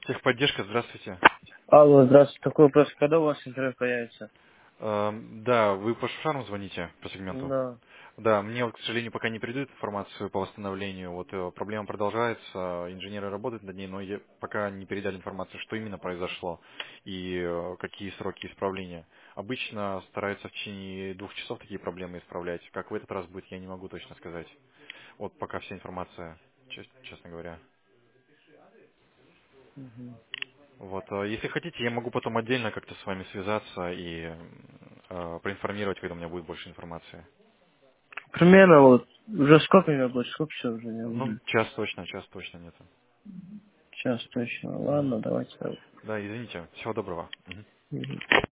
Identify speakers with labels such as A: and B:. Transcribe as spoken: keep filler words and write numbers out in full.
A: Техподдержка, здравствуйте.
B: Алло, здравствуйте. Такой вопрос, когда у вас интернет появится?
A: Эм, Да, вы по шару звоните по сегменту?
B: Да.
A: Да, мне, вот, к сожалению, пока не передают информацию по восстановлению. Вот э, проблема продолжается, инженеры работают над ней, но я- пока не передали информацию, что именно произошло и э, какие сроки исправления. Обычно стараются в течение двух часов такие проблемы исправлять. Как в этот раз будет, я не могу точно сказать. Вот пока вся информация, чес- честно говоря.
B: Мгм.
A: Вот, э, если хотите, я могу потом отдельно как-то с вами связаться и э, проинформировать, когда у меня будет больше информации.
B: Примерно вот, уже сколько меня будет, сколько часов уже не
A: Ну,
B: будет?
A: час точно, час точно нету.
B: Сейчас точно.
A: Мгм.
B: Ладно, давайте.
A: Да, извините. Всего доброго. Мгм.
B: Мгм.